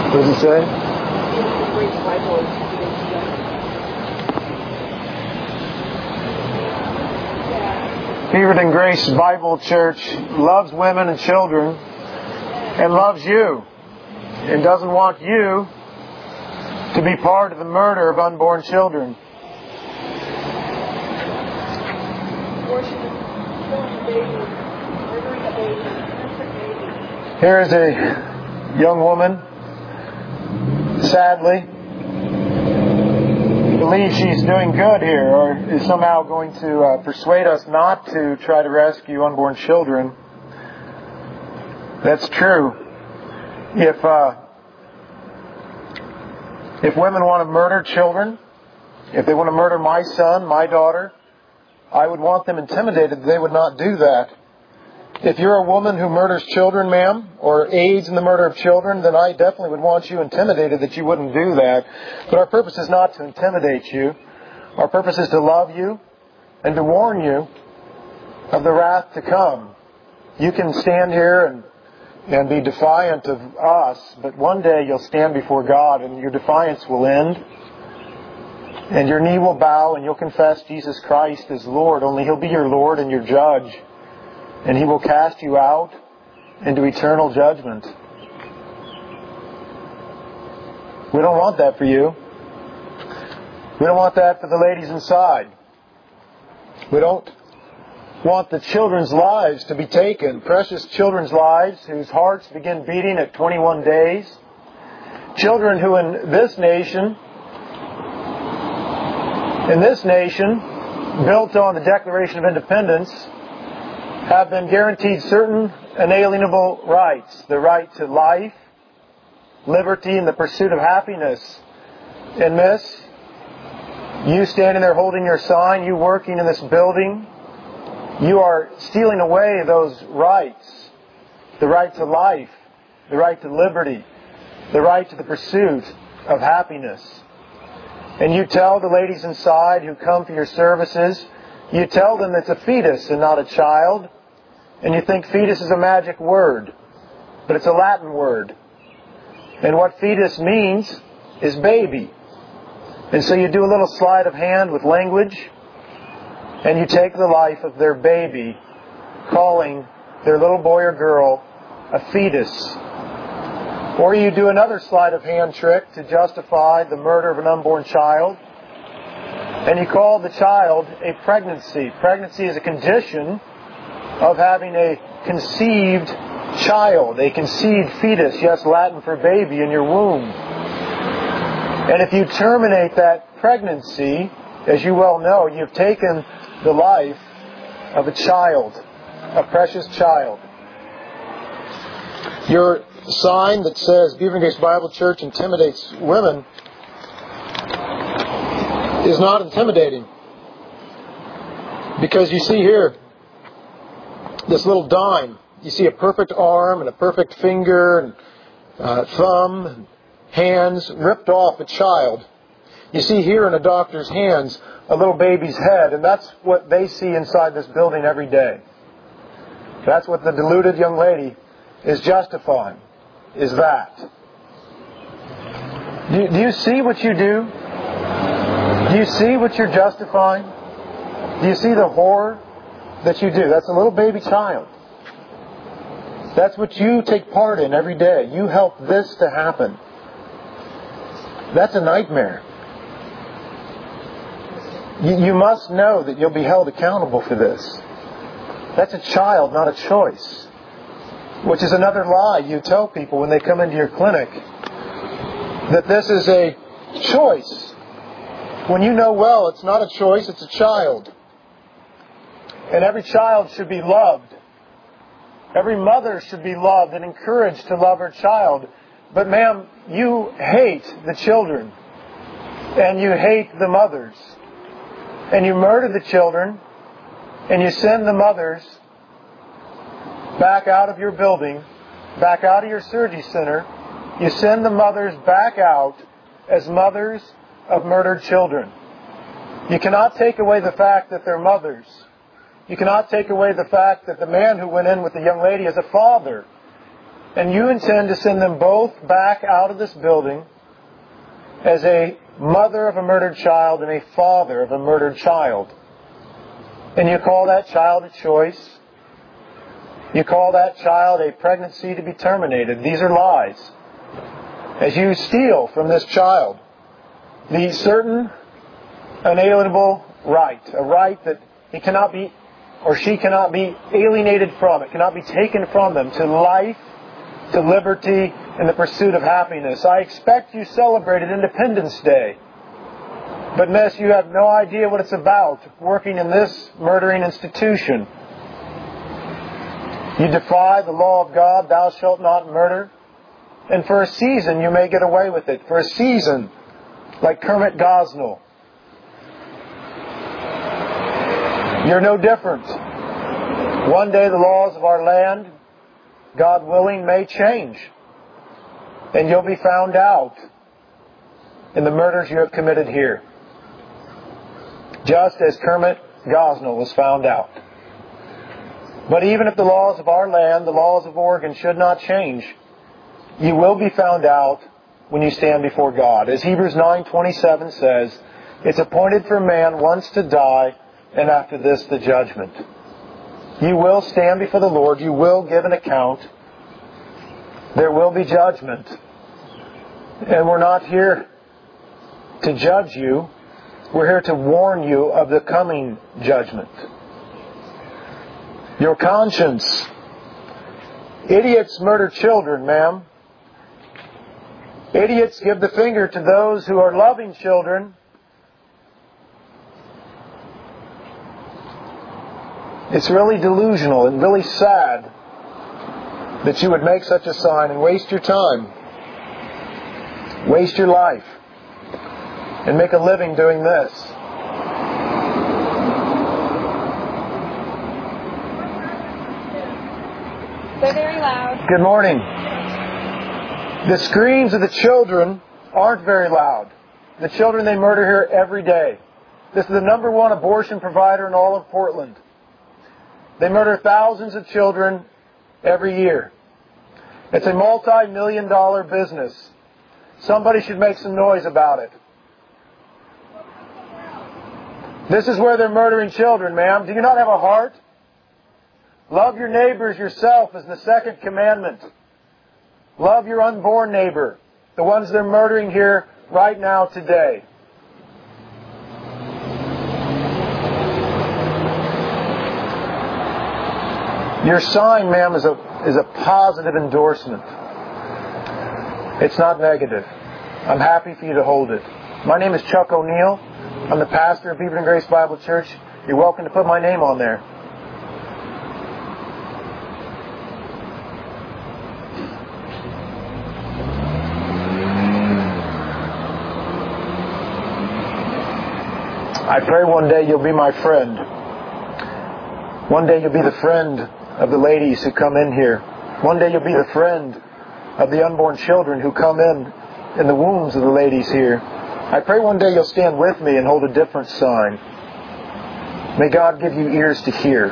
What does it say? Beaverton Grace Bible Church loves women and children and loves you and doesn't want you to be part of the murder of unborn children. Here is a young woman, sadly, believes she's doing good here, or is somehow going to persuade us not to try to rescue unborn children. That's true. If women want to murder children, if they want to murder my son, my daughter, I would want them intimidated. They would not do that. If you're a woman who murders children, ma'am, or aids in the murder of children, then I definitely would want you intimidated that you wouldn't do that. But our purpose is not to intimidate you. Our purpose is to love you and to warn you of the wrath to come. You can stand here and be defiant of us, but one day you'll stand before God and your defiance will end. And your knee will bow and you'll confess Jesus Christ as Lord, only He'll be your Lord and your judge. And He will cast you out into eternal judgment. We don't want that for you. We don't want that for the ladies inside. We don't want the children's lives to be taken. Precious children's lives whose hearts begin beating at 21 days. Children who in this nation, built on the Declaration of Independence, have been guaranteed certain inalienable rights. The right to life, liberty, and the pursuit of happiness. And miss, you standing there holding your sign, you working in this building, you are stealing away those rights. The right to life, the right to liberty, the right to the pursuit of happiness. And you tell the ladies inside who come for your services, you tell them it's a fetus and not a child. And you think fetus is a magic word, but it's a Latin word. And what fetus means is baby. And so you do a little sleight of hand with language, and you take the life of their baby, calling their little boy or girl a fetus. Or you do another sleight of hand trick to justify the murder of an unborn child, and you call the child a pregnancy. Pregnancy is a condition of having a conceived child, a conceived fetus, yes, Latin for baby, in your womb. And if you terminate that pregnancy, as you well know, you've taken the life of a child, a precious child. Your sign that says Beaverton Grace Bible Church intimidates women is not intimidating. Because you see here, this little dime, you see a perfect arm and a perfect finger and thumb and hands ripped off a child. You see here in a doctor's hands a little baby's head, and that's what they see inside this building every day. That's what the deluded young lady is justifying, is that. Do you see what you do? Do you see what you're justifying? Do you see the horror that you do? That's a little baby child. That's what you take part in every day. You help this to happen. That's a nightmare. You must know that you'll be held accountable for this. That's a child, not a choice. Which is another lie you tell people when they come into your clinic. That this is a choice. When you know well it's not a choice, it's a child. And every child should be loved. Every mother should be loved and encouraged to love her child. But ma'am, you hate the children. And you hate the mothers. And you murder the children. And you send the mothers back out of your building, back out of your surgery center. You send the mothers back out as mothers of murdered children. You cannot take away the fact that they're mothers. You cannot take away the fact that the man who went in with the young lady is a father. And you intend to send them both back out of this building as a mother of a murdered child and a father of a murdered child. And you call that child a choice. You call that child a pregnancy to be terminated. These are lies. As you steal from this child the certain unalienable right, a right that he cannot be or she cannot be alienated from, it cannot be taken from them, to life, to liberty, and the pursuit of happiness. I expect you celebrated Independence Day. But miss, you have no idea what it's about, working in this murdering institution. You defy the law of God, thou shalt not murder. And for a season you may get away with it. For a season, like Kermit Gosnell. You're no different. One day the laws of our land, God willing, may change. And you'll be found out in the murders you have committed here. Just as Kermit Gosnell was found out. But even if the laws of our land, the laws of Oregon, should not change, you will be found out when you stand before God. As Hebrews 9:27 says, it's appointed for man once to die, and after this the judgment. You will stand before the Lord. You will give an account. There will be judgment. And we're not here to judge you. We're here to warn you of the coming judgment. Your conscience. Idiots murder children, ma'am. Idiots give the finger to those who are loving children. It's really delusional and really sad that you would make such a sign and waste your time, waste your life, and make a living doing this. They're very loud. Good morning. The screams of the children aren't very loud. The children they murder here every day. This is the #1 abortion provider in all of Portland. They murder thousands of children every year. It's a multi-million-dollar business. Somebody should make some noise about it. This is where they're murdering children, ma'am. Do you not have a heart? Love your neighbors yourself is the second commandment. Love your unborn neighbor, the ones they're murdering here right now today. Your sign, ma'am, is a positive endorsement. It's not negative. I'm happy for you to hold it. My name is Chuck O'Neill. I'm the pastor of Beaverton Grace Bible Church. You're welcome to put my name on there. I pray one day you'll be my friend. One day you'll be the friend of the ladies who come in here. One day you'll be the friend of the unborn children who come in the wombs of the ladies here. I pray one day you'll stand with me and hold a different sign. May God give you ears to hear.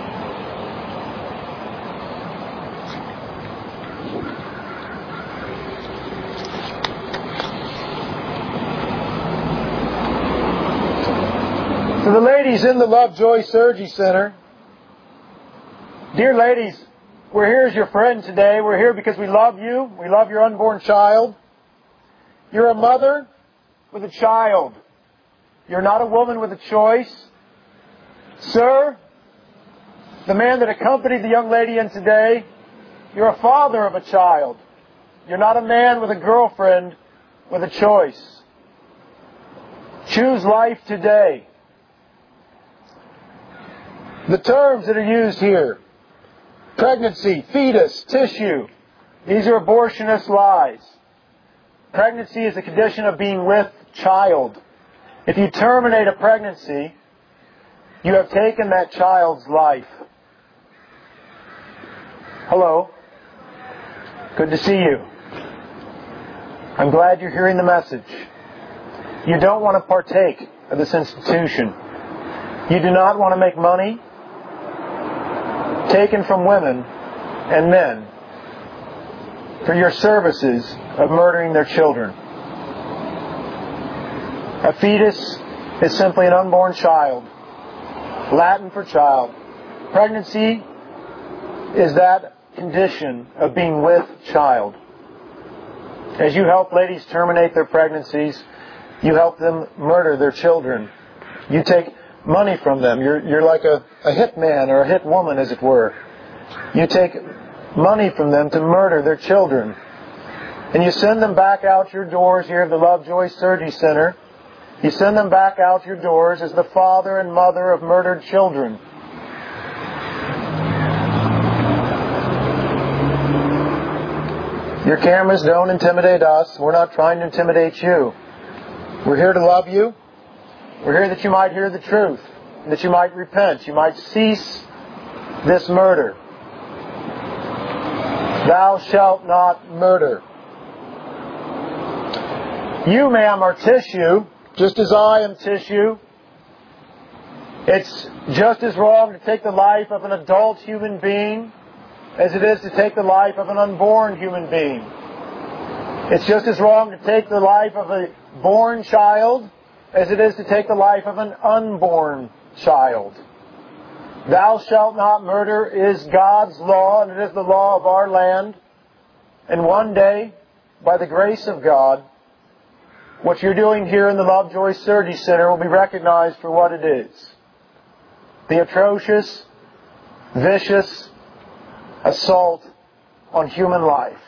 To the ladies in the Lovejoy Surgery Center, dear ladies, we're here as your friend today. We're here because we love you. We love your unborn child. You're a mother with a child. You're not a woman with a choice. Sir, the man that accompanied the young lady in today, you're a father of a child. You're not a man with a girlfriend with a choice. Choose life today. The terms that are used here: pregnancy, fetus, tissue. These are abortionist lies. Pregnancy is a condition of being with child. If you terminate a pregnancy, you have taken that child's life. Hello. Good to see you. I'm glad you're hearing the message. You don't want to partake of this institution. You do not want to make money taken from women and men for your services of murdering their children. A fetus is simply an unborn child. Latin for child. Pregnancy is that condition of being with child. As you help ladies terminate their pregnancies, you help them murder their children. You take money from them. You're like a hit man or a hit woman, as it were. You take money from them to murder their children. And you send them back out your doors here at the Lovejoy Surgery Center. You send them back out your doors as the father and mother of murdered children. Your cameras don't intimidate us. We're not trying to intimidate you. We're here to love you. We're here that you might hear the truth, that you might repent, you might cease this murder. Thou shalt not murder. You, ma'am, are tissue, just as I am tissue. It's just as wrong to take the life of an adult human being as it is to take the life of an unborn human being. It's just as wrong to take the life of a born child as it is to take the life of an unborn child. Thou shalt not murder is God's law, and it is the law of our land. And one day, by the grace of God, what you're doing here in the Lovejoy Surgery Center will be recognized for what it is. The atrocious, vicious assault on human life.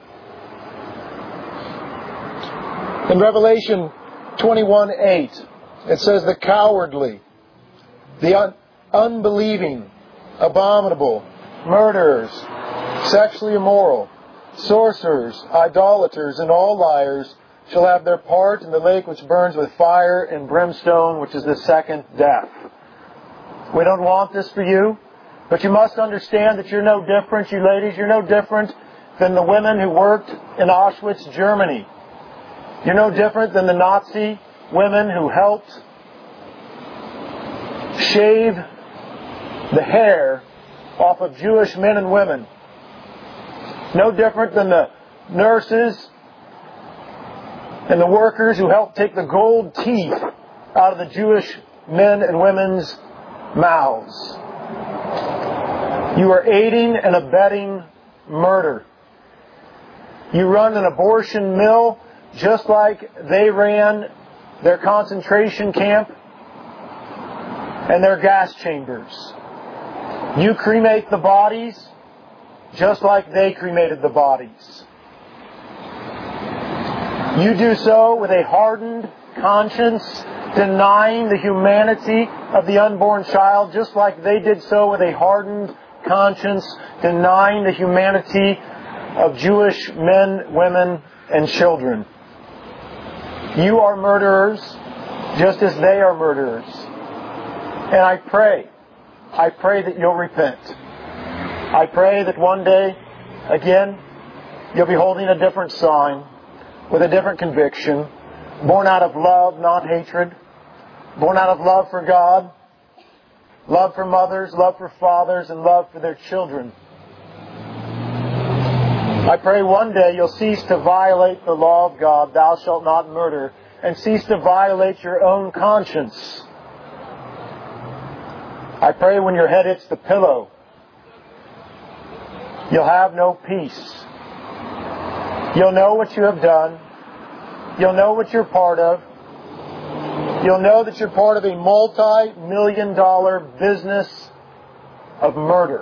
In Revelation 21:8, it says the cowardly, the unbelieving, abominable, murderers, sexually immoral, sorcerers, idolaters, and all liars shall have their part in the lake which burns with fire and brimstone, which is the second death. We don't want this for you, but you must understand that you're no different, you ladies, you're no different than the women who worked in Auschwitz, Germany. You're no different than the Nazi women who helped shave the hair off of Jewish men and women. No different than the nurses and the workers who helped take the gold teeth out of the Jewish men and women's mouths. You are aiding and abetting murder. You run an abortion mill just like they ran their concentration camp and their gas chambers. You cremate the bodies just like they cremated the bodies. You do so with a hardened conscience, denying the humanity of the unborn child just like they did so with a hardened conscience, denying the humanity of Jewish men, women, and children. You are murderers just as they are murderers. And I pray that you'll repent. I pray that one day, again, you'll be holding a different sign with a different conviction, born out of love, not hatred, born out of love for God, love for mothers, love for fathers, and love for their children. I pray one day you'll cease to violate the law of God, thou shalt not murder, and cease to violate your own conscience. I pray when your head hits the pillow, you'll have no peace. You'll know what you have done. You'll know what you're part of. You'll know that you're part of a multi-million-dollar business of murder.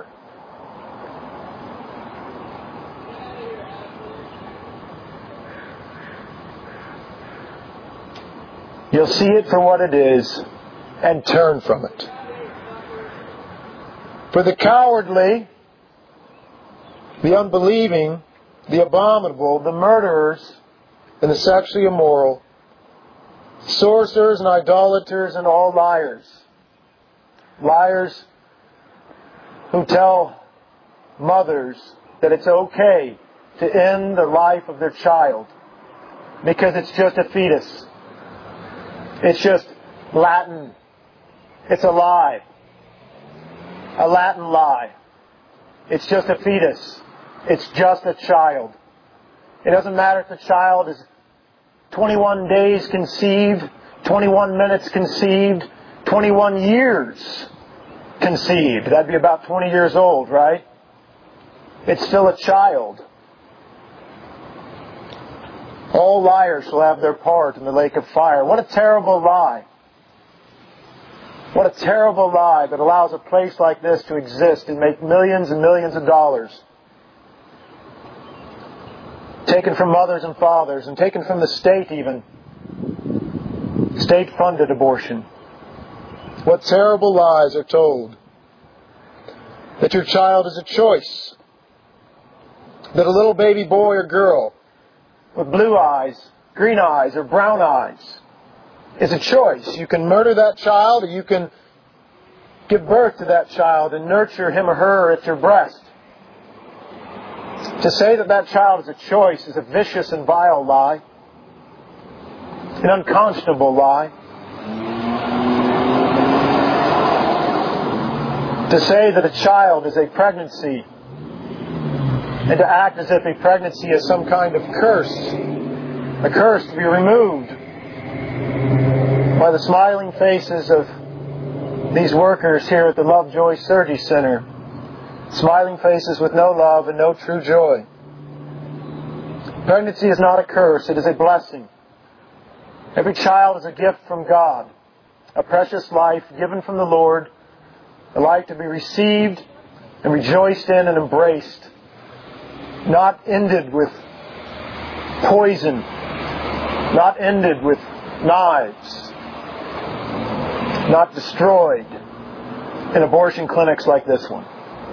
You'll see it for what it is and turn from it. For the cowardly, the unbelieving, the abominable, the murderers, and the sexually immoral, sorcerers and idolaters and all liars. Liars who tell mothers that it's okay to end the life of their child because it's just a fetus. It's just Latin. It's a lie. A Latin lie. It's just a fetus. It's just a child. It doesn't matter if the child is 21 days conceived, 21 minutes conceived, 21 years conceived. That'd be about 20 years old, right? It's still a child. All liars shall have their part in the lake of fire. What a terrible lie. What a terrible lie that allows a place like this to exist and make millions and millions of dollars. Taken from mothers and fathers and taken from the state even. State-funded abortion. What terrible lies are told. That your child is a choice. That a little baby boy or girl with blue eyes, green eyes, or brown eyes is a choice. You can murder that child, or you can give birth to that child and nurture him or her at your breast. To say that that child is a choice is a vicious and vile lie, an unconscionable lie. To say that a child is a pregnancy and to act as if a pregnancy is some kind of curse, a curse to be removed by the smiling faces of these workers here at the Lovejoy Surgery Center. Smiling faces with no love and no true joy. Pregnancy is not a curse, it is a blessing. Every child is a gift from God, a precious life given from the Lord, a life to be received and rejoiced in and embraced, not ended with poison, not ended with knives, not destroyed in abortion clinics like this one.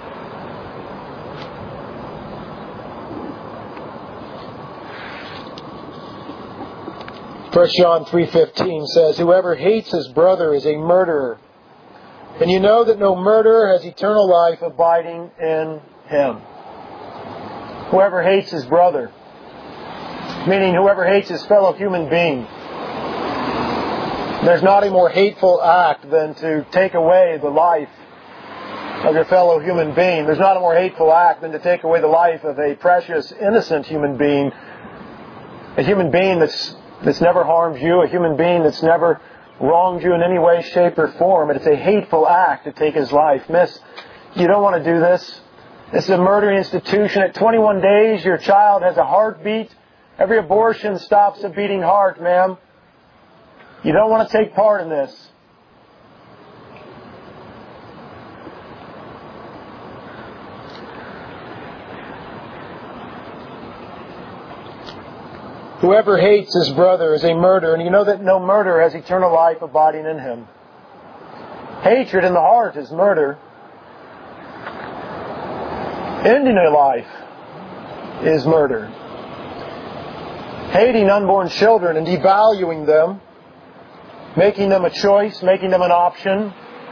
1 John 3:15 says, "Whoever hates his brother is a murderer. And you know that no murderer has eternal life abiding in him." Whoever hates his brother, meaning whoever hates his fellow human being. There's not a more hateful act than to take away the life of your fellow human being. There's not a more hateful act than to take away the life of a precious, innocent human being. A human being that's never harmed you, a human being that's never wronged you in any way, shape, or form. It's a hateful act to take his life. Miss, you don't want to do this. This is a murdering institution. At 21 days, your child has a heartbeat. Every abortion stops a beating heart, ma'am. You don't want to take part in this. Whoever hates his brother is a murderer, and you know that no murderer has eternal life abiding in him. Hatred in the heart is murder. Ending a life is murder. Hating unborn children and devaluing them, making them a choice, making them an option,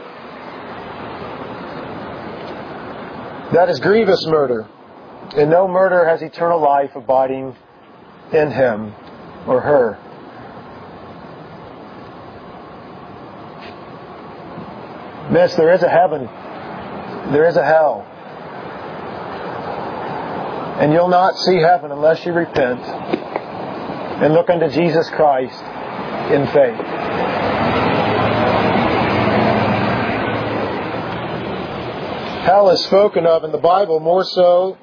that is grievous murder. And no murderer has eternal life abiding in him or her. Miss, there is a heaven. There is a hell. And you'll not see heaven unless you repent and look unto Jesus Christ in faith. Hell is spoken of in the Bible more so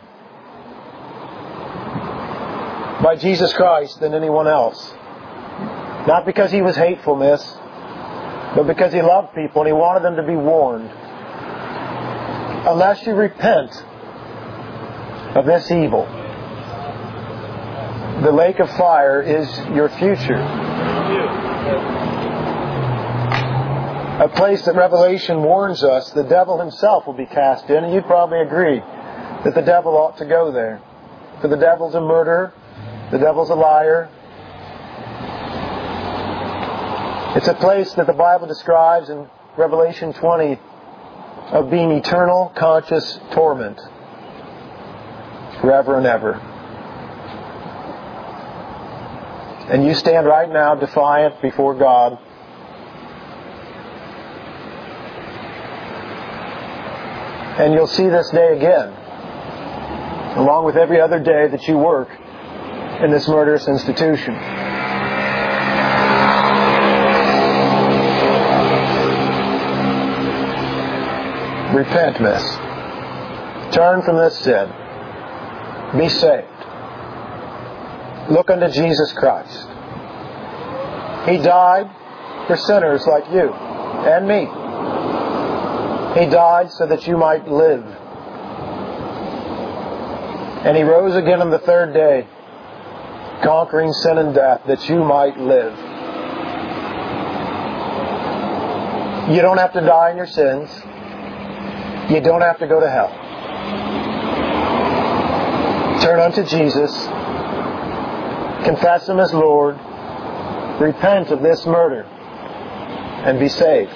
by Jesus Christ than anyone else. Not because He was hateful, miss, but because He loved people and He wanted them to be warned. Unless you repent of this evil, the lake of fire is your future. A place that Revelation warns us the devil himself will be cast in, and you'd probably agree that the devil ought to go there. For the devil's a murderer, the devil's a liar. It's a place that the Bible describes in Revelation 20 of being eternal, conscious torment. Forever and ever. And you stand right now defiant before God. And you'll see this day again, along with every other day that you work in this murderous institution. Repent, miss. Turn from this sin. Be saved. Look unto Jesus Christ. He died for sinners like you and me. He died so that you might live. And He rose again on the third day, conquering sin and death, that you might live. You don't have to die in your sins. You don't have to go to hell. Turn unto Jesus. Confess Him as Lord. Repent of this murder. And be saved.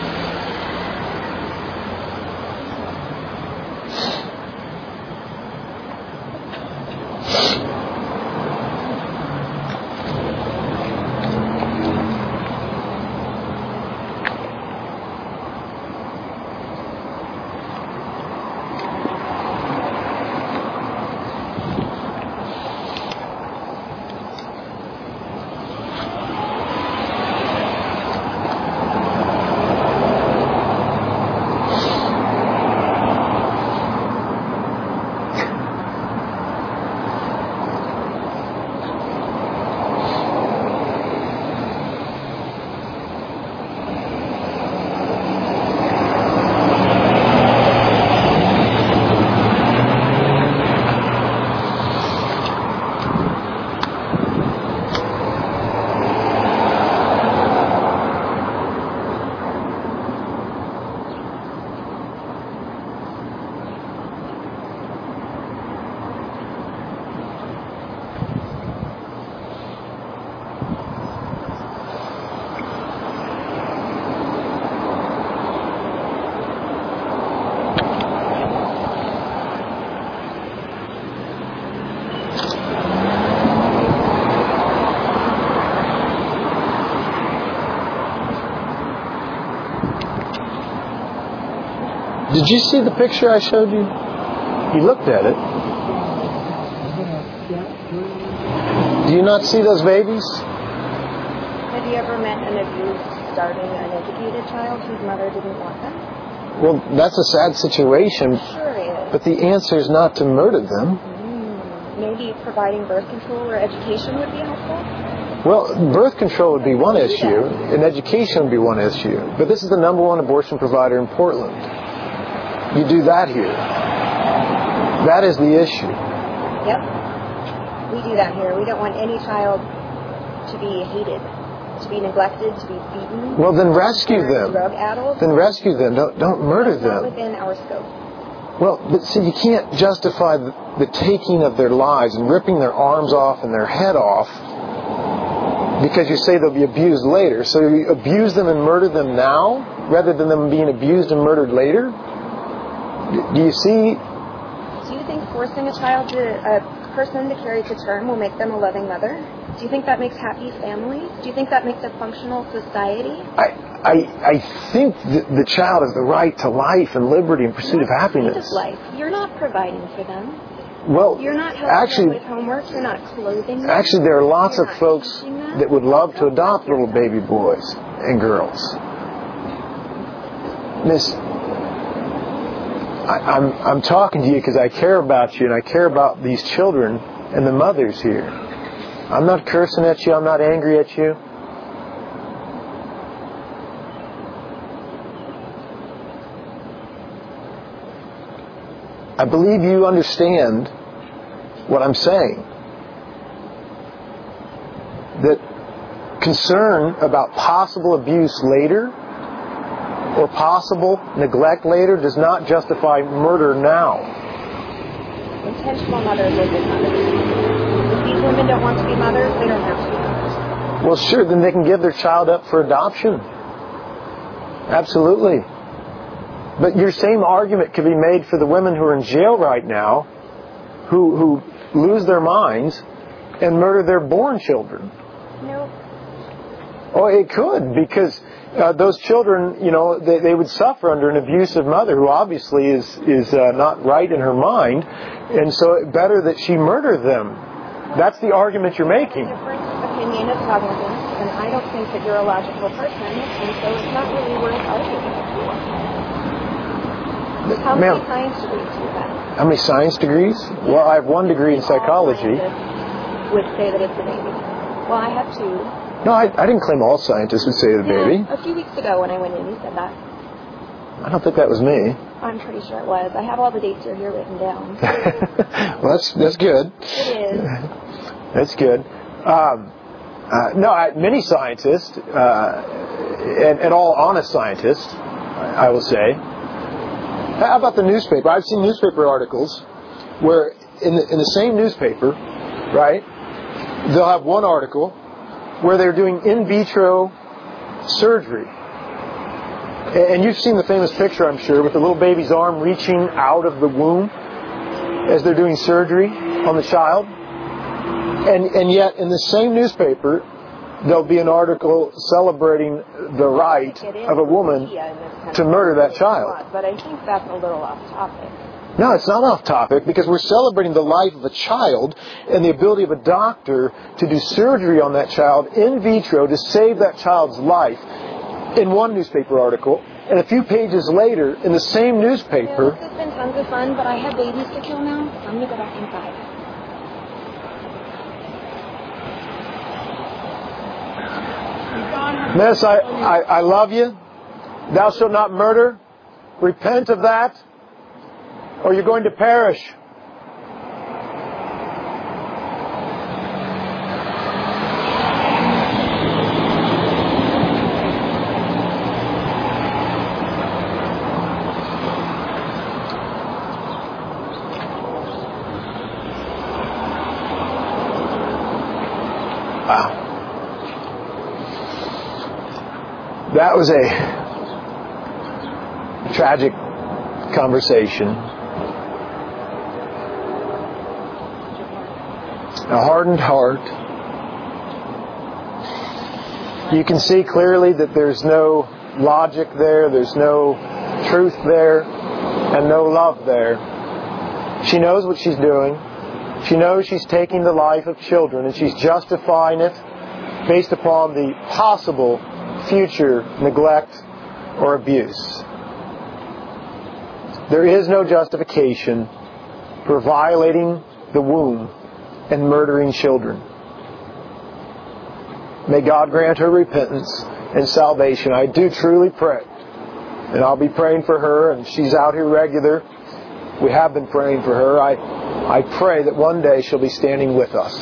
Did you see the picture I showed you? You looked at it. Do you not see those babies? Have you ever met an abused, starving, uneducated child whose mother didn't want them? Well, that's a sad situation. Sure is. But the answer is not to murder them. Maybe providing birth control or education would be helpful? Well, birth control would be one issue, and education would be one issue. But this is the number one abortion provider in Portland. You do that here. That is the issue. Yep. We do that here. We don't want any child to be hated, to be neglected, to be beaten. Well, then rescue them. Drug-addled. Then rescue them. Don't murder them. That's not within our scope. Well, but see, you can't justify the taking of their lives and ripping their arms off and their head off because you say they'll be abused later. So you abuse them and murder them now rather than them being abused and murdered later? Do you see? Do you think forcing a person to carry to term will make them a loving mother? Do you think that makes happy families? Do you think that makes a functional society? I think the child has the right to life and liberty and pursuit of happiness. What is life? You're not providing for them. Well, you're not helping them with homework. You're not clothing them. Actually, there are lots of folks that would love to adopt little baby boys and girls. Miss, I'm talking to you because I care about you and I care about these children and the mothers here. I'm not cursing at you. I'm not angry at you. I believe you understand what I'm saying. That concern about possible abuse later or possible neglect later does not justify murder now. Intentional mothers are good mothers. If these women don't want to be mothers, they don't have to be mothers. Well, sure, then they can give their child up for adoption. Absolutely. But your same argument could be made for the women who are in jail right now who lose their minds and murder their born children. Nope. Oh, it could, because those children, they would suffer under an abusive mother who obviously is not right in her mind, and so better that she murder them That's the argument you're making. Different opinion of cognizance, and I don't think that you're a logical person, and so it's not really worth arguing for. How many science degrees do you have? How many science degrees? Well, I have 1 degree in psychology. Would say that it's a baby. Well, I have 2. No, I didn't claim all scientists would say the baby. A few weeks ago when I went in, you said that. I don't think that was me. I'm pretty sure it was. I have all the dates here written down. Well, that's good. It is. That's good. Many scientists, and all honest scientists, I will say. How about the newspaper? I've seen newspaper articles where in the same newspaper, right, they'll have one article where they're doing in vitro surgery. And you've seen the famous picture, I'm sure, with the little baby's arm reaching out of the womb as they're doing surgery on the child. And yet, in the same newspaper, there'll be an article celebrating the right of a woman to murder that child. But I think that's a little off topic. No, it's not off topic, because we're celebrating the life of a child and the ability of a doctor to do surgery on that child in vitro to save that child's life in one newspaper article. And a few pages later, in the same newspaper... This has been tons of fun, but I have babies to kill now, so I'm going to go back inside. Miss, I love you. Thou shalt not murder. Repent of that, or you're going to perish. Wow. That was a tragic conversation. A hardened heart. You can see clearly that there's no logic there, there's no truth there, and no love there. She knows what she's doing. She knows she's taking the life of children, and she's justifying it based upon the possible future neglect or abuse. There is no justification for violating the womb and murdering children. May God grant her repentance and salvation. I do truly pray. And I'll be praying for her, and she's out here regular. We have been praying for her. I pray that one day she'll be standing with us.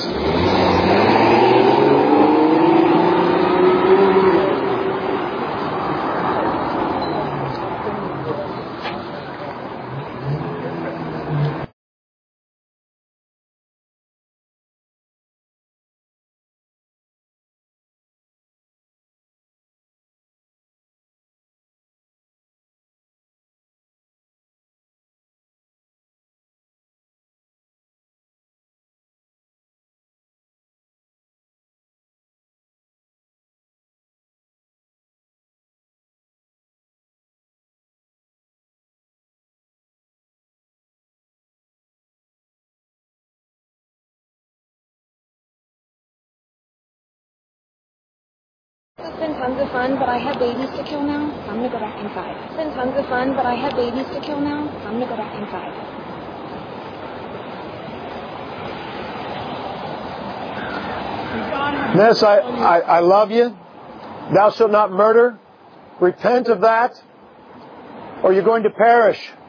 It's been tons of fun, but I have babies to kill now, so I'm going to go back inside. It's been tons of fun, but I have babies to kill now, so I'm going to go back inside. Miss, I love you. Thou shalt not murder. Repent of that, or you're going to perish.